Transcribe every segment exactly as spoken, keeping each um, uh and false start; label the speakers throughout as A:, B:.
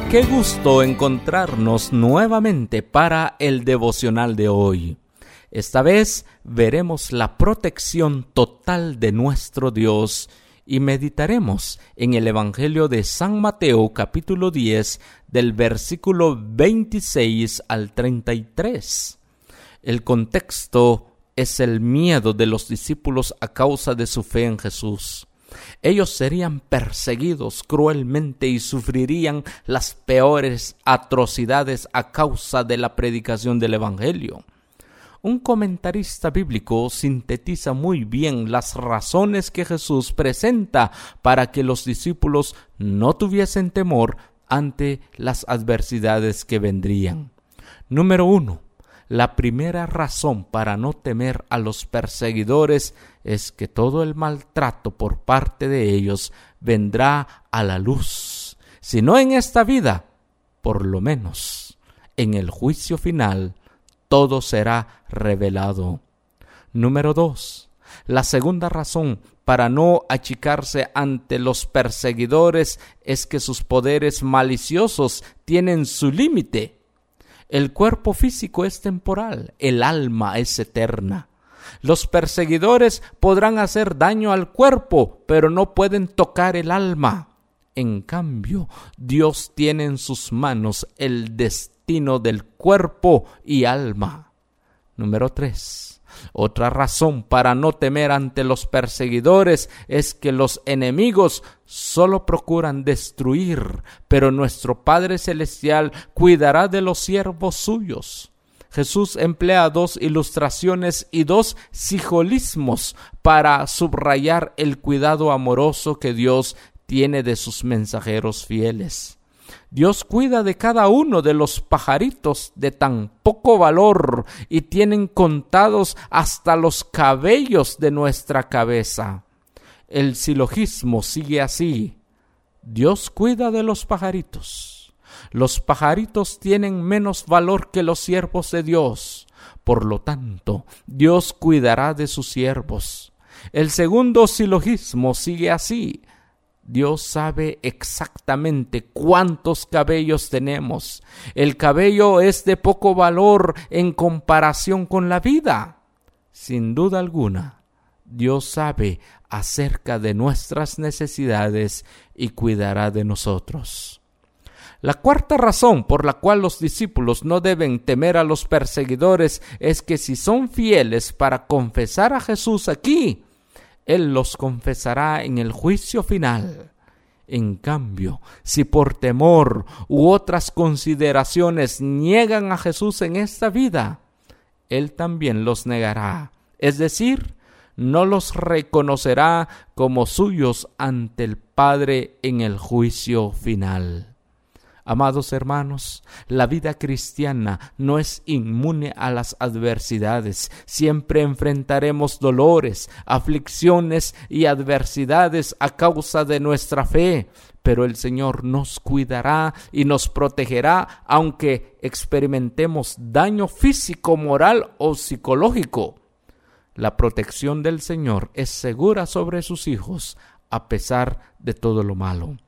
A: Qué gusto encontrarnos nuevamente para el devocional de hoy. Esta vez veremos la protección total de nuestro Dios y meditaremos en el Evangelio de San Mateo capítulo diez del versículo veintiséis al treinta y tres. El contexto es el miedo de los discípulos a causa de su fe en Jesús. Ellos serían perseguidos cruelmente y sufrirían las peores atrocidades a causa de la predicación del Evangelio. Un comentarista bíblico sintetiza muy bien las razones que Jesús presenta para que los discípulos no tuviesen temor ante las adversidades que vendrían. Número uno. La primera razón para no temer a los perseguidores es que todo el maltrato por parte de ellos vendrá a la luz. Si no en esta vida, por lo menos en el juicio final, todo será revelado. Número dos. La segunda razón para no achicarse ante los perseguidores es que sus poderes maliciosos tienen su límite. El cuerpo físico es temporal, el alma es eterna. Los perseguidores podrán hacer daño al cuerpo, pero no pueden tocar el alma. En cambio, Dios tiene en sus manos el destino del cuerpo y alma. Número tres. Otra razón para no temer ante los perseguidores es que los enemigos solo procuran destruir, pero nuestro Padre Celestial cuidará de los siervos suyos. Jesús emplea dos ilustraciones y dos sijolismos para subrayar el cuidado amoroso que Dios tiene de sus mensajeros fieles. Dios cuida de cada uno de los pajaritos de tan poco valor y tienen contados hasta los cabellos de nuestra cabeza. El silogismo sigue así: Dios cuida de los pajaritos. Los pajaritos tienen menos valor que los siervos de Dios. Por lo tanto, Dios cuidará de sus siervos. El segundo silogismo sigue así: Dios sabe exactamente cuántos cabellos tenemos. El cabello es de poco valor en comparación con la vida. Sin duda alguna, Dios sabe acerca de nuestras necesidades y cuidará de nosotros. La cuarta razón por la cual los discípulos no deben temer a los perseguidores es que si son fieles para confesar a Jesús aquí, Él los confesará en el juicio final. En cambio, si por temor u otras consideraciones niegan a Jesús en esta vida, Él también los negará. Es decir, no los reconocerá como suyos ante el Padre en el juicio final. Amados hermanos, la vida cristiana no es inmune a las adversidades. Siempre enfrentaremos dolores, aflicciones y adversidades a causa de nuestra fe, pero el Señor nos cuidará y nos protegerá aunque experimentemos daño físico, moral o psicológico. La protección del Señor es segura sobre sus hijos a pesar de todo lo malo.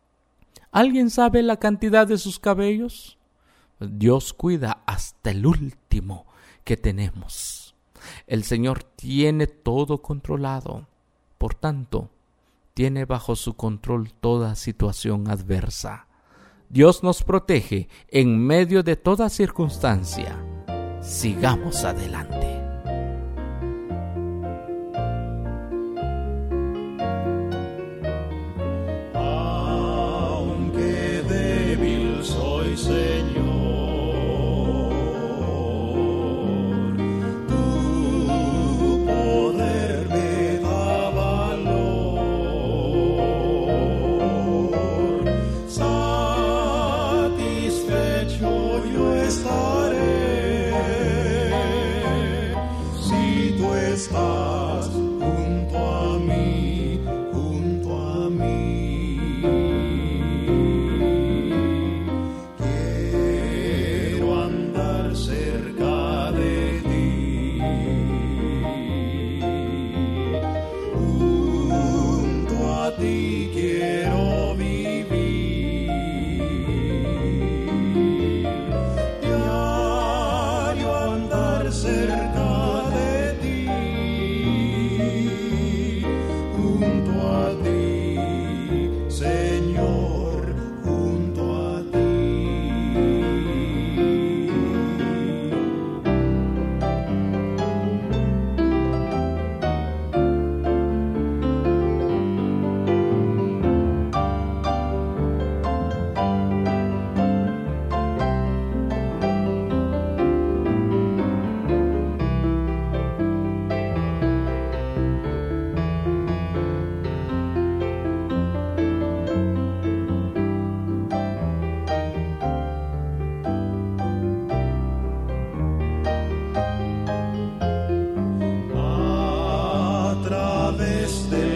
A: ¿Alguien sabe la cantidad de sus cabellos? Dios cuida hasta el último que tenemos. El Señor tiene todo controlado. Por tanto, tiene bajo su control toda situación adversa. Dios nos protege en medio de toda circunstancia. Sigamos adelante.
B: Señor, tu poder me da valor, satisfecho yo estaré, si tú estás junto a mí, junto a mí. Quiero vivir. Dios de